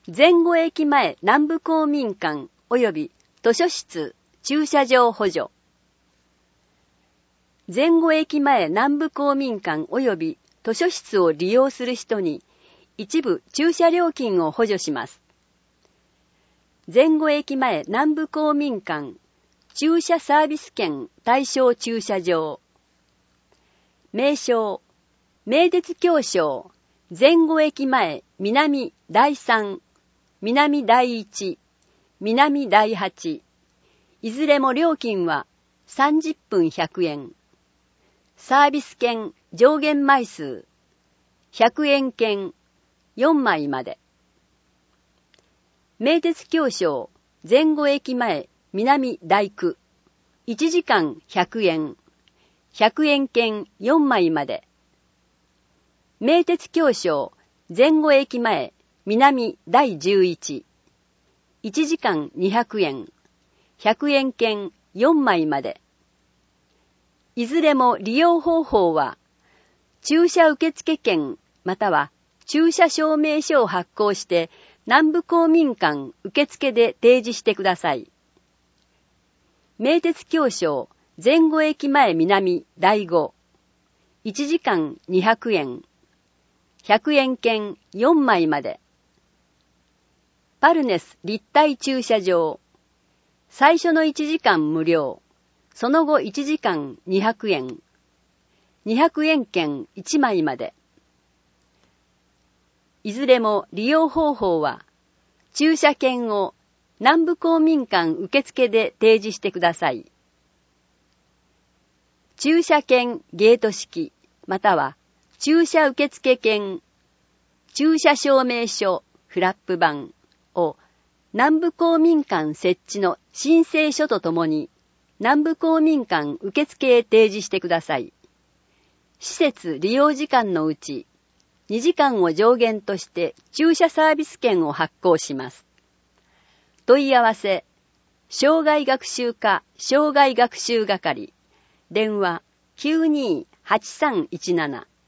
前後駅前南部公民館及び図書室駐車場補助。前後駅前南部公民館及び図書室を利用する人に一部駐車料金を補助します。前後駅前南部公民館駐車サービス券対象駐車場。名称、名鉄協商前後駅前南第3、南第1、南第8。いずれも料金は30分100円。サービス券上限枚数100円券4枚まで。名鉄協商前後駅前南第9。1時間100円。100円券4枚まで。名鉄協商前後駅前南第11。1時間200円。100円券4枚まで。いずれも利用方法は、駐車受付券または駐車証明書を発行して南部公民館受付で提示してください。名鉄協商前後駅前南第5。1時間200円。100円券4枚まで。パルネス立体駐車場。最初の1時間無料。その後1時間200円。200円券1枚まで。いずれも利用方法は、駐車券を南部公民館受付で提示してください。駐車券ゲート式、または駐車受付券、駐車証明書フラップ版を南部公民館設置の申請書とともに南部公民館受付へ提示してください。施設利用時間のうち2時間を上限として駐車サービス券を発行します。問い合わせ、障害学習課障害学習係、電話 928317